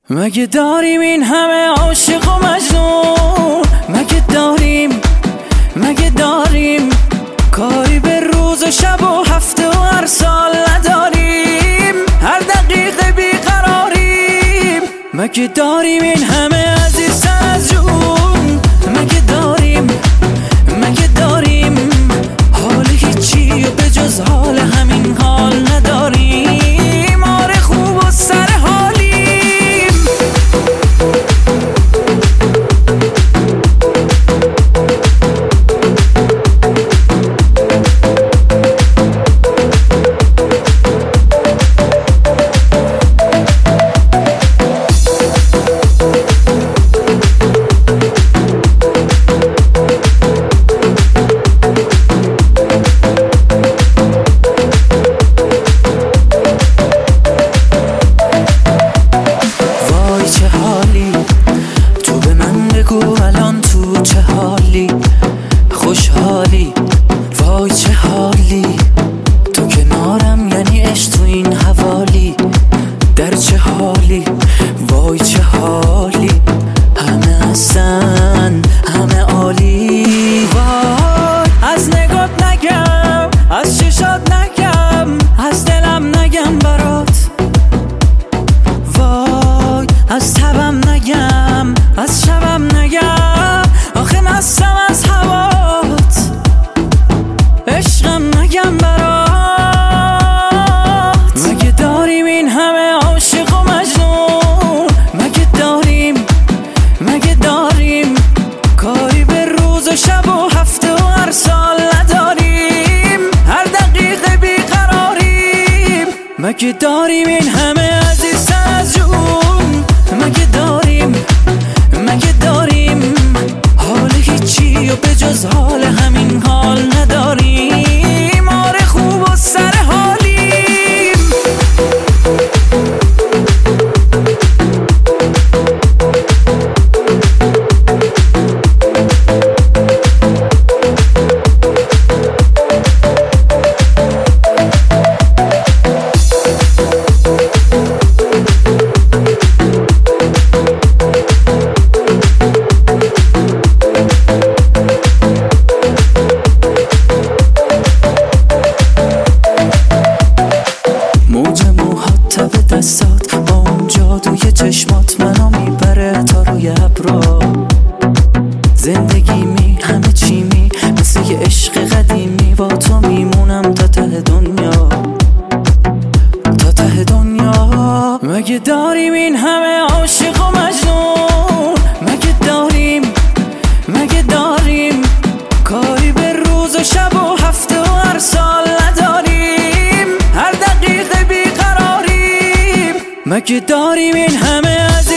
مگه داریم این همه عاشق و مجنون؟ مگه داریم کاری به روز و شب و هفته و هر سال نداریم؟ هر دقیقه بیقراریم. مگه داریم این همه عزیزتر از جون؟ مگه داریم حال هیچی و به جز حال همین حال نداریم؟ آره خوب و سر حالیم. الان تو چه حالی؟ خوشحالی؟ وای چه حالی؟ تو کنارم یعنی عشق تو این حوالی. در چه حالی؟ وای چه حالی؟ همه هستن همه عالی. وای از نگات نگم، از چشات نگم، از دلم نگم برات. وای از تبم نگم، از شبم نگم، آخه مستم از هوات. عشقم نگم برات. مگه داریم این همه عاشق و مجنون؟ مگه داریم کاری به روز و شب و هفته و هر سال نداریم؟ هر دقیقه بیقراریم. مگه داریم این همه عزیزتر از جون؟ مگه داریم حال هیچی و به جز حال همین حال نداریم؟ آره خوب و سر حالیم. دستات با اون جادوی چشمات منو میبره تا روی ابرا. زندگی همه چی مثل یه عشق قدیمی. با تو میمونم تا ته دنیا، تا ته دنیا. مگه داریم این همه عاشق و مجنون؟ مگه داریم کاری به روز و شب و هفته و هر سال نداریم؟ هر دقیقه بیقراریم. مگه داریم این همه